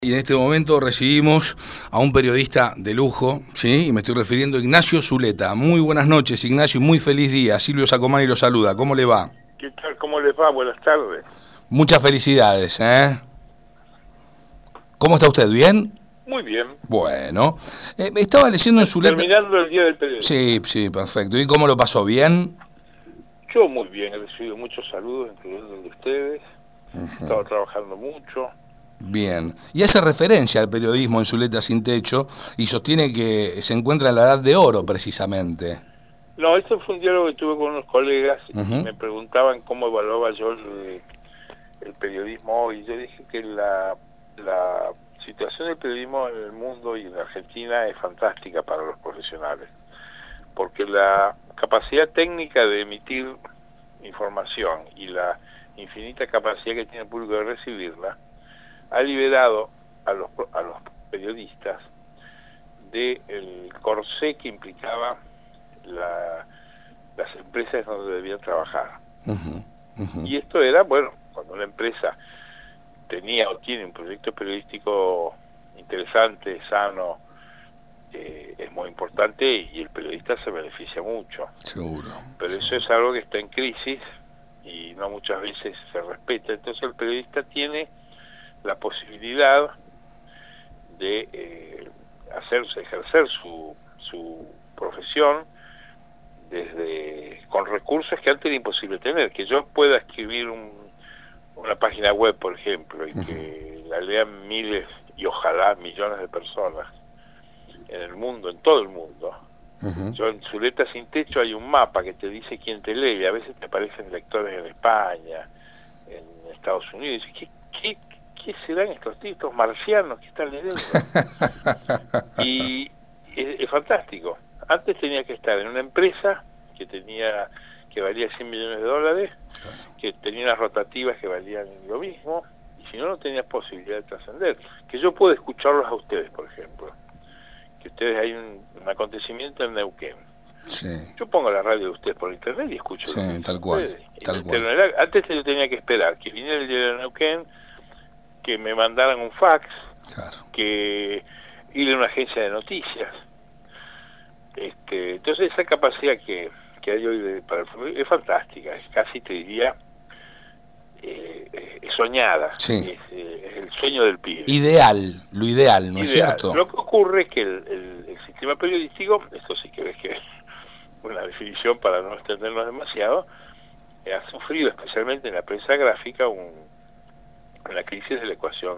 Y en este momento recibimos a un periodista de lujo, ¿sí? Y me estoy refiriendo a Ignacio Zuleta. Muy buenas noches, Ignacio, y muy feliz día. Silvio Sacomani lo saluda. ¿Cómo le va? ¿Qué tal? ¿Cómo les va? Buenas tardes. Muchas felicidades, ¿eh? ¿Cómo está usted? ¿Bien? Muy bien. Bueno. Estaba leyendo en Zuleta... Terminando el día del periodista. Sí, perfecto. ¿Y cómo lo pasó? ¿Bien? Yo muy bien, he recibido muchos saludos, incluyendo el de ustedes. He estado trabajando mucho. Bien. Y hace referencia al periodismo en Zuleta Sin Techo y sostiene que se encuentra en la edad de oro, precisamente. No, esto fue un diálogo que tuve con unos colegas y me preguntaban cómo evaluaba yo el periodismo hoy. Yo dije que la situación del periodismo en el mundo y en Argentina es fantástica para los profesionales, porque la capacidad técnica de emitir información y la infinita capacidad que tiene el público de recibirla ha liberado a los periodistas del corsé que implicaba las empresas donde debían trabajar. Y esto era, bueno, cuando una empresa tenía o tiene un proyecto periodístico interesante, sano, es muy importante y el periodista se beneficia mucho. Seguro. Pero eso es algo que está en crisis y no muchas veces se respeta. Entonces el periodista tiene la posibilidad de ejercer su profesión con recursos que antes era imposible tener. Que yo pueda escribir una página web, por ejemplo, y que la lean miles y ojalá millones de personas en el mundo, en todo el mundo. Yo en Zuleta Sin Techo hay un mapa que te dice quién te lee, y a veces te aparecen lectores en España, en Estados Unidos, y ¿qué serán estos tipos marcianos que están leyendo? Y es fantástico. Antes tenía que estar en una empresa que valía $100 millones, que tenía unas rotativas que valían lo mismo, y si no, no tenías posibilidad de trascender. Que yo puedo escucharlos a ustedes, por ejemplo. Que ustedes hay un cuentamiento en Neuquén. Sí. Yo pongo la radio de ustedes por internet y escucho. Sí, tal cual. Antes yo tenía que esperar que viniera el diario de Neuquén, que me mandaran un fax, claro, que ir a una agencia de noticias. Entonces esa capacidad que hay hoy para el futuro es fantástica, es casi, te diría, es soñada. Sí. Es el sueño del pibe. Lo ideal, ¿no es cierto? Lo que ocurre es que el sistema periodístico, esto sí que ves que es una definición para no extendernos demasiado, ha sufrido, especialmente en la prensa gráfica, una crisis de la ecuación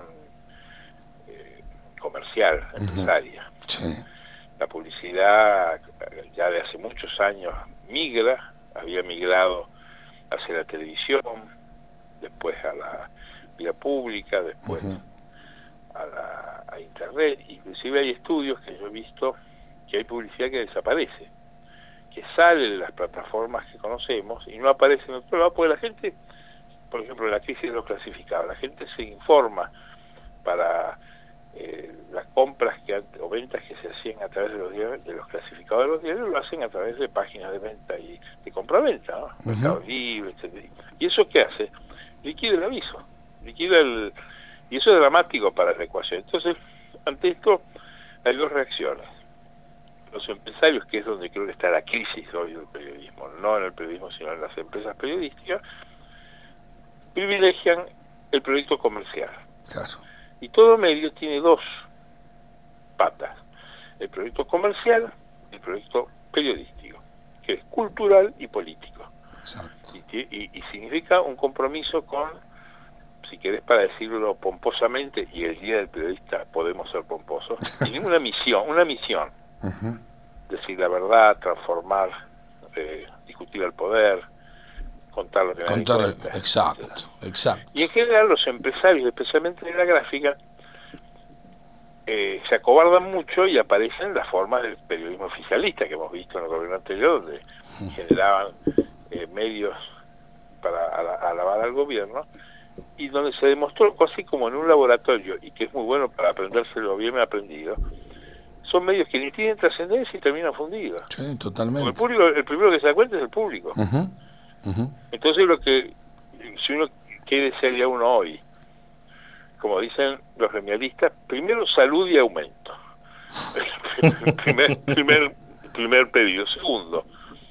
comercial, empresaria. Sí. La publicidad ya de hace muchos años había migrado hacia la televisión, después a la vía pública, después a internet. Inclusive hay estudios que yo he visto que hay publicidad que desaparece, que sale de las plataformas que conocemos y no aparece en otro lado, porque la gente, por ejemplo, en la crisis de los clasificados, la gente se informa para las compras o ventas que se hacían a través de los clasificados de los diarios, lo hacen a través de páginas de venta y de compra-venta, ¿no? Mercado Libre, etc. ¿Y eso qué hace? Liquida el aviso, y eso es dramático para la ecuación. Entonces, ante esto hay dos reacciones. Los empresarios, que es donde creo que está la crisis hoy del periodismo, no en el periodismo sino en las empresas periodísticas, privilegian el proyecto comercial. Claro. Y todo medio tiene dos patas: el proyecto comercial y el proyecto periodístico, que es cultural y político. Exacto. Y significa un compromiso con, si querés para decirlo pomposamente, y el día del periodista podemos ser pomposos, tiene una misión, decir la verdad, transformar, discutir al poder, contar lo que nadie cuenta. Exacto. Y en general los empresarios, especialmente de la gráfica, se acobardan mucho y aparecen las formas del periodismo oficialista que hemos visto en el gobierno anterior, donde generaban medios para alabar al gobierno, y donde se demostró casi como en un laboratorio, y que es muy bueno para aprendérselo bien aprendido, son medios que ni tienen trascendencia y terminan fundidos. Sí, totalmente. El público, el primero que se da cuenta es el público. Entonces si uno quiere ser ya uno hoy, como dicen los gremialistas, primero salud y aumento. primer pedido. Segundo,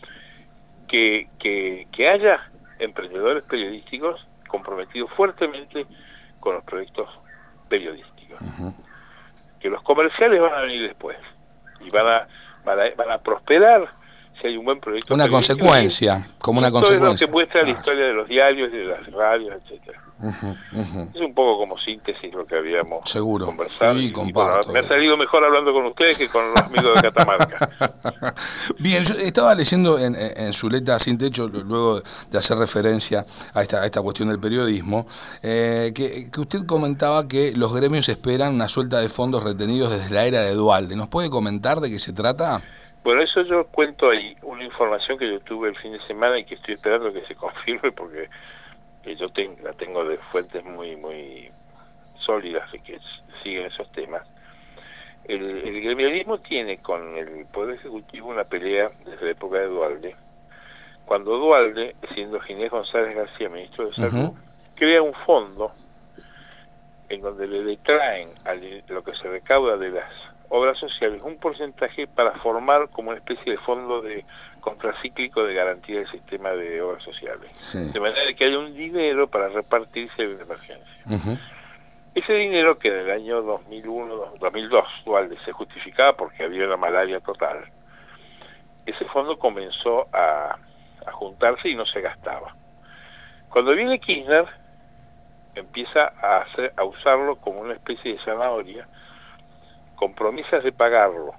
que haya emprendedores periodísticos comprometidos fuertemente con los proyectos periodísticos. Que los comerciales van a venir después y van a prosperar si hay un buen proyecto. Una consecuencia, como una consecuencia. Todo es lo que muestra la historia de los diarios, de las radios, etcétera. Es un poco como síntesis lo que habíamos conversado. Sí, comparto. Me ha salido mejor hablando con ustedes que con los amigos de Catamarca. Bien, yo estaba leyendo en Zuleta Sin Techo, luego de hacer referencia a esta cuestión del periodismo, que usted comentaba que los gremios esperan una suelta de fondos retenidos desde la era de Duhalde. ¿Nos puede comentar de qué se trata? Bueno, eso yo cuento ahí, una información que yo tuve el fin de semana y que estoy esperando que se confirme porque yo la tengo de fuentes muy sólidas de que siguen esos temas. El gremialismo tiene con el Poder Ejecutivo una pelea desde la época de Duhalde. Cuando Duhalde, siendo Ginés González García, ministro de Salud, crea un fondo en donde le detraen a lo que se recauda de las obras sociales un porcentaje para formar como una especie de fondo de contracíclico de garantía del sistema de obras sociales. Sí. De manera que haya un dinero para repartirse en emergencia. Ese dinero que en el año 2002 Duhalde se justificaba porque había una malaria total, ese fondo comenzó a juntarse y no se gastaba. Cuando viene Kirchner, empieza a usarlo como una especie de zanahoria, con promesas de pagarlo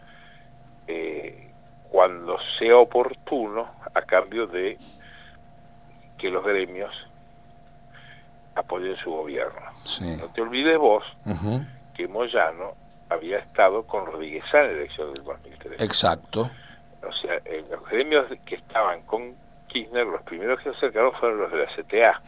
cuando sea oportuno, a cambio de que los gremios apoyen su gobierno. Sí. No te olvides vos que Moyano había estado con Rodríguez Sá en la elección del 2003. Exacto. O sea, los gremios que estaban con Kirchner, los primeros que se acercaron fueron los de la CTA.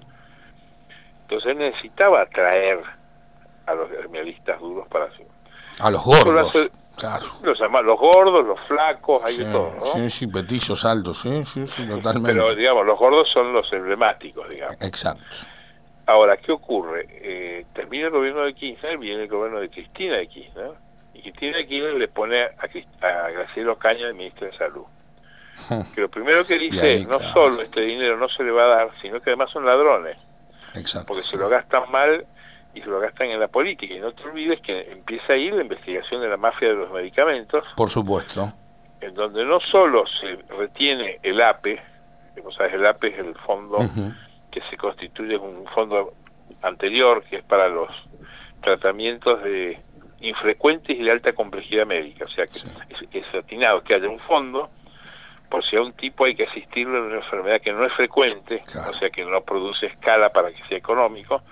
Entonces necesitaba atraer a los gremialistas duros para su... A los gordos, claro. Los gordos, los flacos, hay de todo, ¿no? Sí, petizos, altos, sí, totalmente. Pero, digamos, los gordos son los emblemáticos, digamos. Exacto. Ahora, ¿qué ocurre? Termina el gobierno de Kirchner, viene el gobierno de Cristina de Kirchner, y Cristina de Kirchner le pone a Graciela Ocaña, el ministro de Salud. Que lo primero que dice ahí, es, no solo este dinero no se le va a dar, sino que además son ladrones. Exacto. Porque se lo gastan mal y se lo gastan en la política. Y no te olvides que empieza ahí la investigación de la mafia de los medicamentos. Por supuesto. En donde no solo se retiene el APE, que vos sabés, el APE es el fondo que se constituye un fondo anterior, que es para los tratamientos de infrecuentes y de alta complejidad médica. O sea, que es atinado que haya un fondo, por si a un tipo hay que asistirlo en una enfermedad que no es frecuente, o sea, que no produce escala para que sea económico,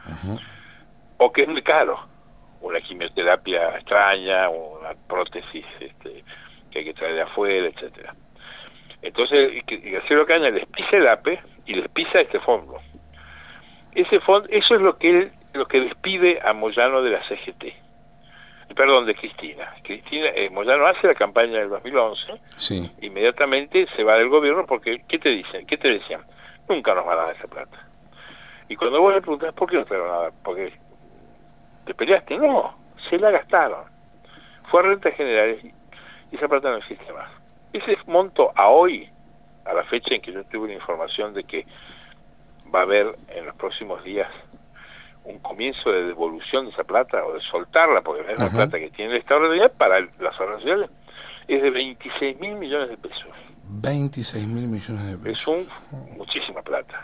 o que es muy caro, una quimioterapia extraña, una prótesis que hay que traer de afuera, etcétera. Entonces, Graciela Ocaña les pisa el APE y les pisa este fondo. Ese fondo, eso es lo que despide a Moyano de la CGT. Perdón, de Cristina. Moyano hace la campaña del 2011, inmediatamente se va del gobierno porque, ¿qué te dicen? ¿Qué te decían? Nunca nos van a dar esa plata. Y cuando vos le preguntás, ¿por qué no te van a dar? Porque ¿te peleaste? No, se la gastaron. Fue a rentas generales y esa plata no existe más. Ese monto a hoy, a la fecha en que yo tuve la información de que va a haber en los próximos días un comienzo de devolución de esa plata o de soltarla, porque no es la plata que tiene el Estado de realidad para las obras sociales, es de 26.000 millones de pesos. 26.000 millones de pesos. Es muchísima plata.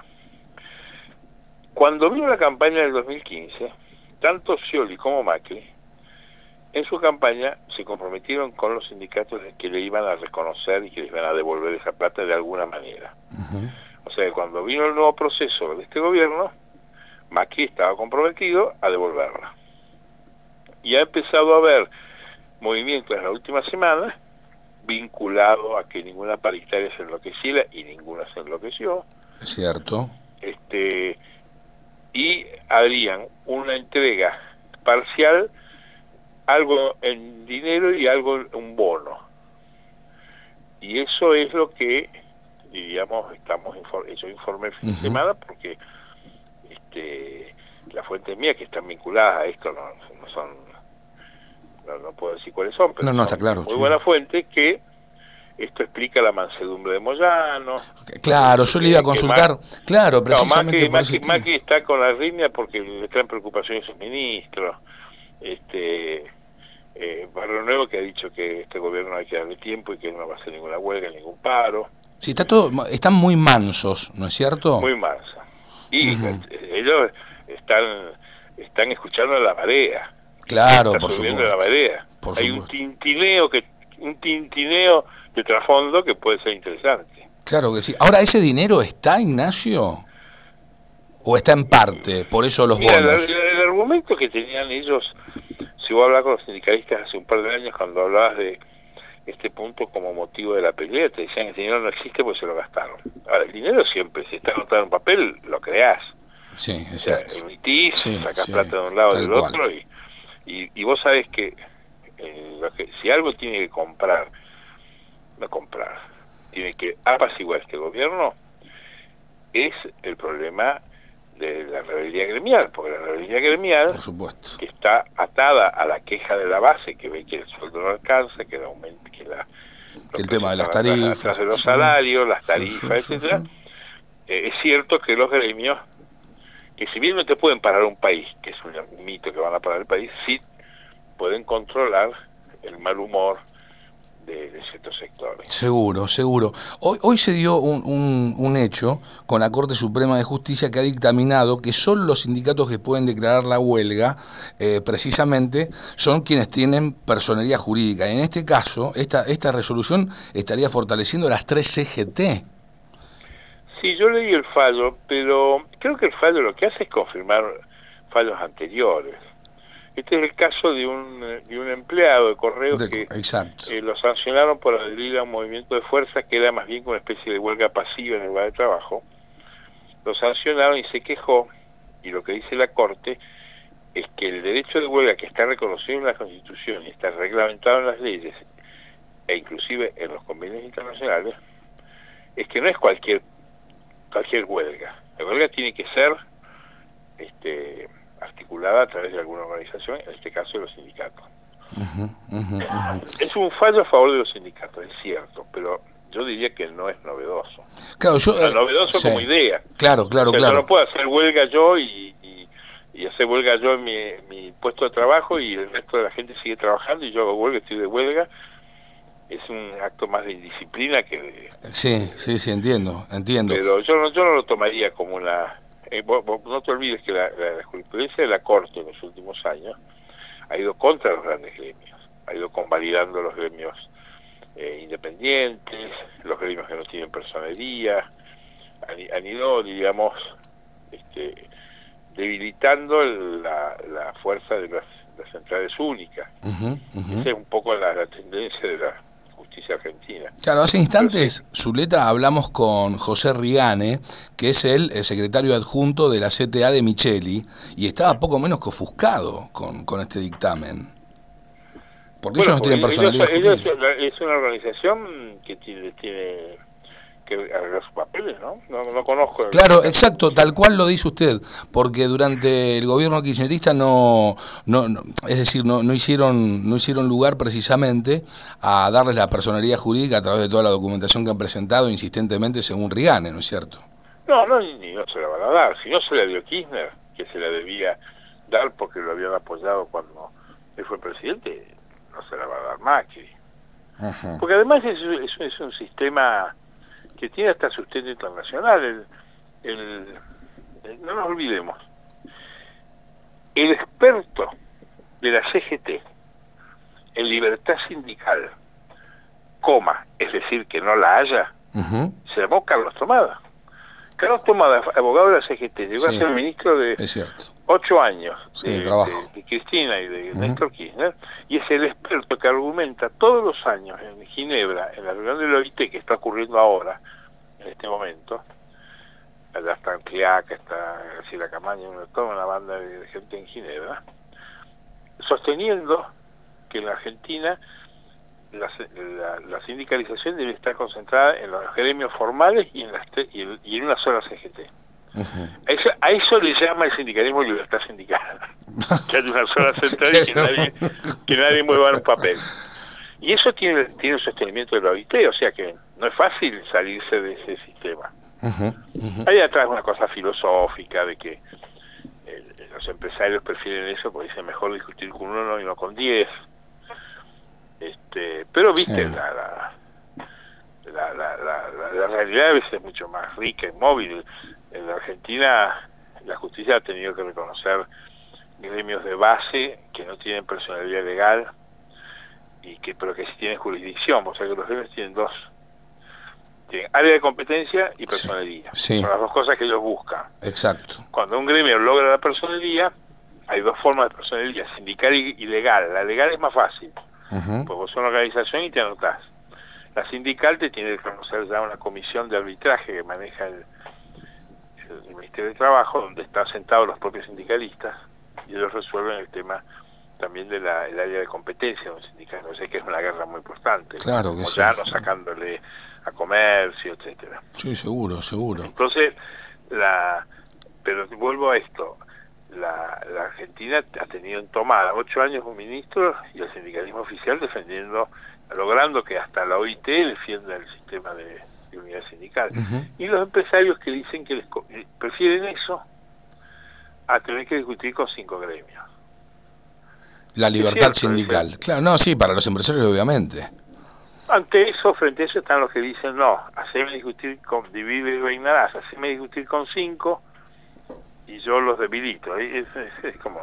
Cuando vino la campaña del 2015, tanto Scioli como Macri, en su campaña se comprometieron con los sindicatos de que le iban a reconocer y que les iban a devolver esa plata de alguna manera. O sea que cuando vino el nuevo proceso de este gobierno, Macri estaba comprometido a devolverla. Y ha empezado a haber movimientos en la última semana vinculado a que ninguna paritaria se enloqueciera y ninguna se enloqueció. Es cierto. Y harían una entrega parcial, algo en dinero y algo en un bono. Y eso es lo que, diríamos, yo informé el fin de semana porque las fuentes mías que están vinculadas a esto no son, no puedo decir cuáles son, pero No, está claro. muy buena fuente, que esto explica la mansedumbre de Moyano. Claro, yo le iba a consultar, claro, precisamente por ese tema. Macri está con la arritmia porque le traen preocupaciones a sus ministros. Barrio Nuevo, que ha dicho que este gobierno no hay que darle tiempo y que no va a hacer ninguna huelga, ningún paro. Sí, están muy mansos, ¿no es cierto? Muy mansos. Y ellos están escuchando la marea. Claro, por subiendo supuesto. La marea. Hay un tintineo de trasfondo que puede ser interesante. Claro que sí. Ahora, ¿ese dinero está, Ignacio? ¿O está en parte? Por eso los bonos. El argumento que tenían ellos, si vos hablabas con los sindicalistas hace un par de años, cuando hablabas de este punto como motivo de la pelea, te decían que el dinero no existe porque se lo gastaron. Ahora, el dinero siempre, si está anotado en papel, lo creás. Sí, es cierto. Emitís, sacás plata de un lado del otro, y vos sabés que, si algo tiene que tiene que apaciguar este gobierno, es el problema de la rebeldía gremial, porque la rebeldía gremial, por supuesto, que está atada a la queja de la base, que ve que el sueldo no alcanza, que el tema de las tarifas, de los salarios, las tarifas, etcétera. Es cierto que los gremios, que si bien no te pueden parar un país, que es un mito que van a parar el país, sí pueden controlar el mal humor de ciertos sectores. Seguro. Hoy se dio un hecho con la Corte Suprema de Justicia, que ha dictaminado que solo los sindicatos que pueden declarar la huelga, precisamente, son quienes tienen personería jurídica. En este caso, esta resolución estaría fortaleciendo las 3 CGT. Sí, yo leí el fallo, pero creo que el fallo lo que hace es confirmar fallos anteriores. Este es el caso de un empleado de correos que lo sancionaron por adherir a un movimiento de fuerza que era más bien como una especie de huelga pasiva en el lugar de trabajo. Lo sancionaron y se quejó, y lo que dice la Corte es que el derecho de huelga, que está reconocido en la Constitución y está reglamentado en las leyes, e inclusive en los convenios internacionales, es que no es cualquier huelga. La huelga tiene que ser articulada a través de alguna organización, en este caso de los sindicatos. Es un fallo a favor de los sindicatos, es cierto, pero yo diría que no es novedoso. Claro, novedoso como idea. Claro. Yo no puedo hacer huelga yo y hacer huelga yo en mi puesto de trabajo y el resto de la gente sigue trabajando y yo hago huelga, estoy de huelga. Es un acto más de indisciplina que de... Sí, entiendo. Pero yo no lo tomaría como una... no te olvides que la jurisprudencia de la Corte en los últimos años ha ido contra los grandes gremios, ha ido convalidando los gremios independientes, los gremios que no tienen personería, han ido, digamos, debilitando la fuerza de las centrales únicas. Esa es un poco la tendencia de la justicia argentina. Claro, hace instantes, Zuleta, hablamos con José Rigane, que es el secretario adjunto de la CTA de Micheli, y estaba poco menos que ofuscado con este dictamen. Porque ellos no tienen personalidad jurídica. Es una organización que tiene que arreglar sus papeles, ¿no? No conozco. Claro, exacto, tal cual lo dice usted, porque durante el gobierno kirchnerista no hicieron lugar precisamente a darles la personalidad jurídica a través de toda la documentación que han presentado insistentemente, según Rigane, ¿no es cierto? No se la van a dar. Si no se la dio Kirchner, que se la debía dar porque lo habían apoyado cuando él fue presidente, no se la va a dar Macri. Porque además es un sistema que tiene hasta sustento internacional. No nos olvidemos, el experto de la CGT en libertad sindical, es decir, que no la haya, se llamó Carlos Tomada. Carlos Tomada, abogado de la CGT, llegó a ser ministro de 8 años de Cristina y de Néstor Kirchner, y es el experto que argumenta todos los años en Ginebra, en la reunión del OIT que está ocurriendo ahora, en este momento. Allá está Cleaca, está Graciela Camaño, toda una banda de gente en Ginebra, sosteniendo que en la Argentina la sindicalización debe estar concentrada en los gremios formales y en una sola CGT. A eso le llama el sindicalismo libertad sindical. Que hay una sola central y que nadie mueva un papel. Y eso tiene un sostenimiento de la OIT, o sea que no es fácil salirse de ese sistema. Hay atrás una cosa filosófica de que los empresarios prefieren eso porque dicen mejor discutir con uno y no con 10. Pero viste, sí. La realidad a veces es mucho más rica y móvil. En la Argentina la justicia ha tenido que reconocer gremios de base que no tienen personalidad legal pero que sí tienen jurisdicción, o sea que los gremios tienen tienen área de competencia y personería. Sí. Son las dos cosas que ellos buscan. Exacto. Cuando un gremio logra la personería, hay dos formas de personería, sindical y legal. La legal es más fácil, porque vos sos una organización y te anotás. La sindical te tiene que conocer ya una comisión de arbitraje que maneja el Ministerio de Trabajo, donde están sentados los propios sindicalistas, y ellos resuelven el tema también del área de competencia de un sindicato. O sea que es una guerra muy importante. Claro que sí. Ya no sacándole a comercio, etcétera. Sí, seguro. Entonces, pero vuelvo a esto, la Argentina ha tenido en tomada 8 años un ministro y el sindicalismo oficial logrando que hasta la OIT defienda el sistema de unidad sindical. Y los empresarios que dicen que prefieren eso a tener que discutir con 5 gremios. La libertad sindical. Claro, no, sí, para los empresarios obviamente. Frente a eso están los que dicen, no, haceme discutir con Divide y reinarás, haceme discutir con 5 y yo los debilito. Es como...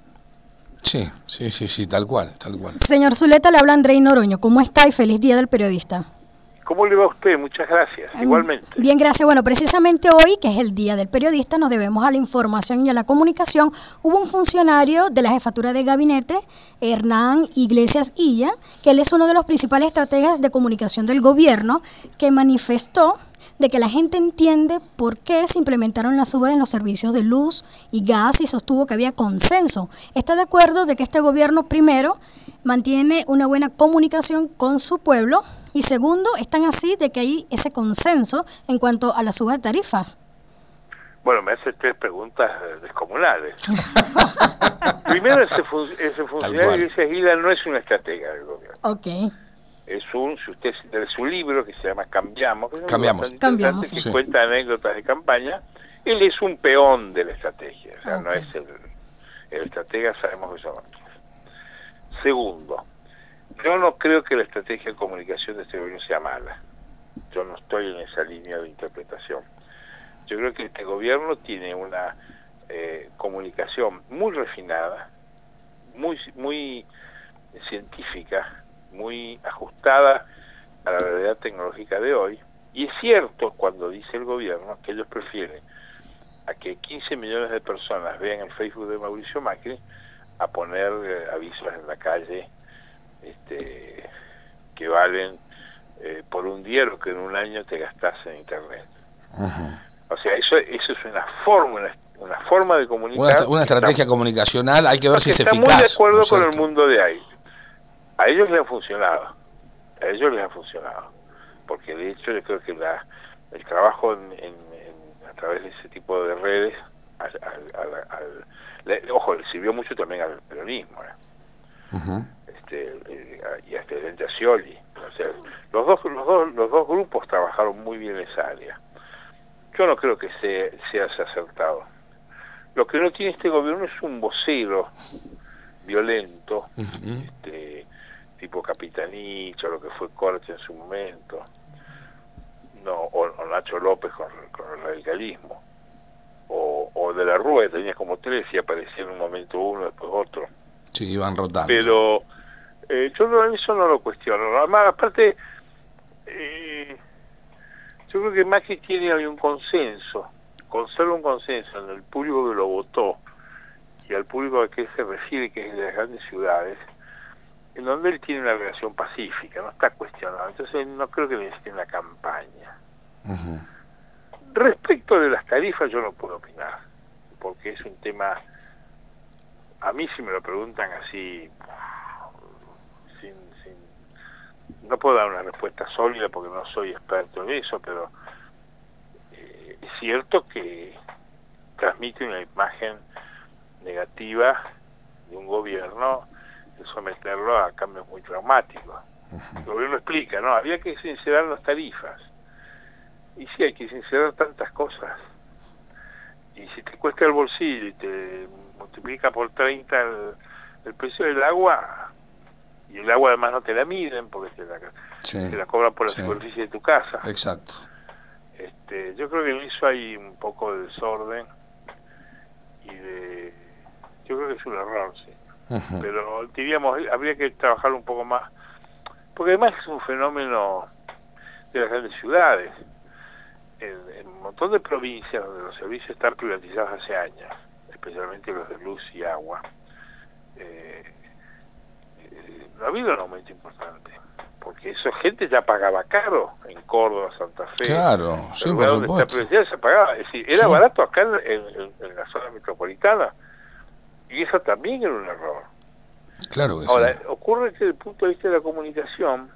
Sí, tal cual. Señor Zuleta, le habla Andrei Noroño. ¿Cómo está y feliz Día del Periodista? ¿Cómo le va a usted? Muchas gracias, igualmente. Bien, gracias. Bueno, precisamente hoy, que es el Día del Periodista, nos debemos a la información y a la comunicación. Hubo un funcionario de la jefatura de gabinete, Hernán Iglesias Illa, que él es uno de los principales estrategas de comunicación del gobierno, que manifestó de que la gente entiende por qué se implementaron las subas en los servicios de luz y gas y sostuvo que había consenso. Está de acuerdo de que este gobierno, primero, mantiene una buena comunicación con su pueblo y segundo, están así de que hay ese consenso en cuanto a la suba de tarifas. Bueno, me hace 3 preguntas descomunales. Primero, ese funcionario de Iglesias Illa no es una estratega del gobierno. Okay. Es si usted de su libro que se llama Cambiamos, que sí. Cuenta anécdotas de campaña, él es un peón de la estrategia, o sea, no es el estratega, sabemos que son otros. Segundo, yo no creo que la estrategia de comunicación de este gobierno sea mala. Yo no estoy en esa línea de interpretación. Yo creo que este gobierno tiene una comunicación muy refinada, muy científica, muy ajustada a la realidad tecnológica de hoy, y es cierto cuando dice el gobierno que ellos prefieren a que 15 millones de personas vean el Facebook de Mauricio Macri a poner avisos en la calle que valen por un día lo que en un año te gastas en internet. O sea, eso es una forma de comunicar, una estrategia comunicacional. Hay que ver si es eficaz. Está muy de acuerdo con el mundo de ahí. A ellos les ha funcionado, porque de hecho yo creo que el trabajo a través de ese tipo de redes, le sirvió mucho también al peronismo, y hasta el Scioli. O sea, los dos grupos trabajaron muy bien en esa área. Yo no creo que sea acertado. Lo que no tiene este gobierno es un vocero violento, tipo Capitanicho, lo que fue Corte en su momento, o Nacho López con el radicalismo, o de la Rúa, que tenía como 3 y aparecía en un momento uno, después otro. Sí, iban rotando. Pero yo eso no lo cuestiono. Además, aparte, yo creo que Macri tiene un consenso, conserva un consenso en el público que lo votó y al público al que se refiere, que es de las grandes ciudades, en donde él tiene una relación pacífica, no está cuestionado. Entonces no creo que necesite una campaña. Respecto de las tarifas yo no puedo opinar, porque es un tema, a mí si me lo preguntan así, no puedo dar una respuesta sólida porque no soy experto en eso, pero es cierto que transmite una imagen negativa de un gobierno, de someterlo a cambios muy traumáticos. El gobierno explica, no, había que sincerar las tarifas. Y sí, hay que sincerar tantas cosas. Y si te cuesta el bolsillo y te multiplica por 30 el precio del agua, y el agua además no te la miden porque te la cobran por la superficie de tu casa. Exacto. Yo creo que en eso hay un poco de desorden yo creo que es un error, sí. Pero diríamos, habría que trabajar un poco más, porque además es un fenómeno de las grandes ciudades. En un montón de provincias donde los servicios están privatizados hace años, especialmente los de luz y agua, no ha habido un aumento importante, porque esa gente ya pagaba caro en Córdoba, Santa Fe. Claro, sí, por supuesto. Se pagaba, es decir, era barato acá en la zona metropolitana, y eso también era un error. Claro que Ahora, sí. ocurre que desde el punto de vista de la comunicación,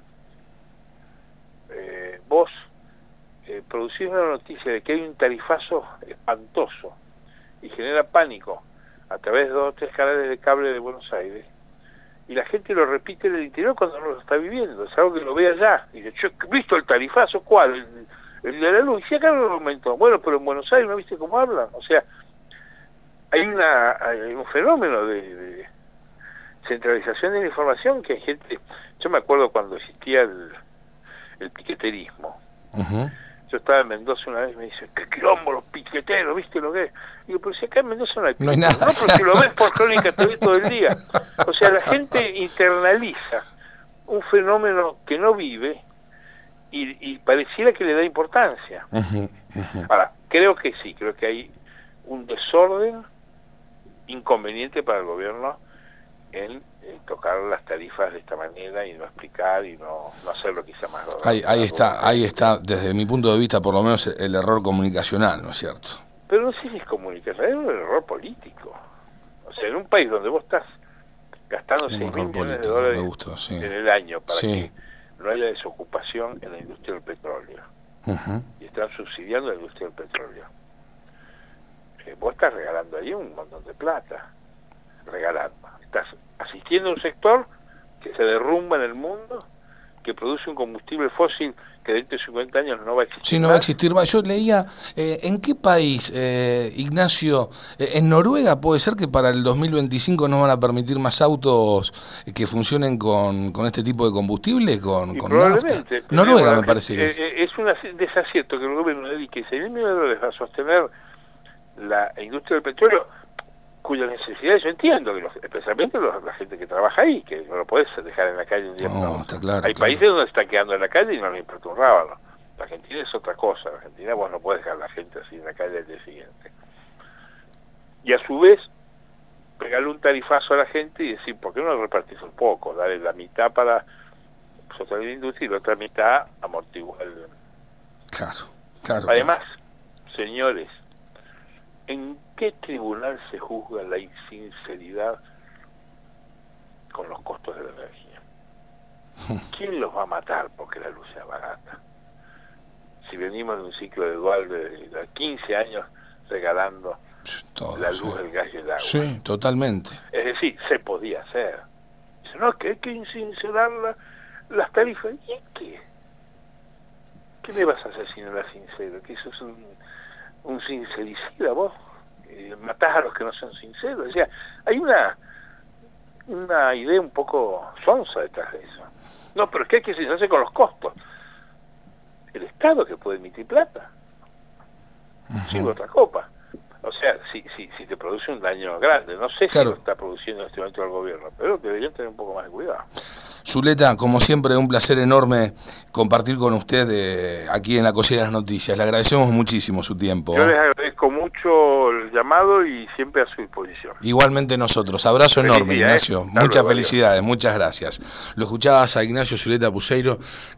vos producís una noticia de que hay un tarifazo espantoso y genera pánico a través de 2 o 3 canales de cable de Buenos Aires, y la gente lo repite en el interior cuando no lo está viviendo. Es algo que lo ve allá y dice, yo he visto el tarifazo, ¿cuál? El de la luz. Y si acá no lo aumentó. Bueno, pero en Buenos Aires no viste cómo hablan. O sea, hay un fenómeno de centralización de la información que hay gente. Yo me acuerdo cuando existía el piqueterismo. Yo estaba en Mendoza una vez y me dice, qué quilombo los piqueteros, ¿viste lo que es? Digo, pero si acá en Mendoza no hay no hay nada. No, pero si lo ves por Crónica TV todo el día. O sea, la gente internaliza un fenómeno que no vive y pareciera que le da importancia. Ahora, creo que sí, creo que hay un desorden inconveniente para el gobierno en tocar las tarifas de esta manera y no explicar y no hacerlo quizá más. Ahí está, desde mi punto de vista, por lo menos el error comunicacional, ¿no es cierto? Pero no sé si es comunicación, es un error político. O sea, en un país donde vos estás gastando 6.000 millones de dólares en el año para que no haya desocupación en la industria del petróleo, y están subsidiando la industria del petróleo, vos estás regalando ahí un montón de plata, estás asistiendo a un sector que se derrumba en el mundo, que produce un combustible fósil que dentro de 50 años no va a existir. Sí, no va a existir más. Yo leía, ¿en qué país, Ignacio? ¿En Noruega puede ser que para el 2025 no van a permitir más autos que funcionen con este tipo de combustible, con probablemente, nafta? Noruega me parece que es un desacierto que el gobierno dedique 6.000 millones de dólares a sostener la industria del petróleo, cuyas necesidades yo entiendo, que especialmente la gente que trabaja ahí, que no lo podés dejar en la calle un día. Está claro, hay países donde están quedando en la calle y no les importa un rábano. La Argentina es otra cosa. En Argentina vos no podés dejar a la gente así en la calle al día siguiente. Y a su vez, pegarle un tarifazo a la gente y decir, ¿por qué no repartís un poco? Darle la mitad para sostener la industria y la otra mitad amortiguar el... Claro. Además, señores, ¿en qué tribunal se juzga la insinceridad con los costos de la energía? ¿Quién los va a matar porque la luz sea barata? Si venimos de un ciclo de dual de 15 años regalando la luz, el gas y el agua. Sí, totalmente. Es decir, se podía hacer. Dice, no, que hay que sincerar las tarifas. ¿Y qué? ¿Qué me vas a hacer si no las sincero? ¿Que eso es un sincericida vos? Matás a los que no son sinceros. O sea, hay una idea un poco sonsa detrás de eso. No, pero es que hay que sincerarse con los costos. El Estado que puede emitir plata. Sin otra copa. O sea, si te produce un daño grande, no sé si lo está produciendo en este momento el gobierno, pero deberían tener un poco más de cuidado. Zuleta, como siempre, un placer enorme compartir con usted aquí en La Cocina de las Noticias. Le agradecemos muchísimo su tiempo. Yo les agradezco mucho el llamado y siempre a su disposición. Igualmente nosotros. Abrazo enorme, Ignacio. Muchas felicidades, muchas gracias. Lo escuchabas a Ignacio Zuleta Puseiro.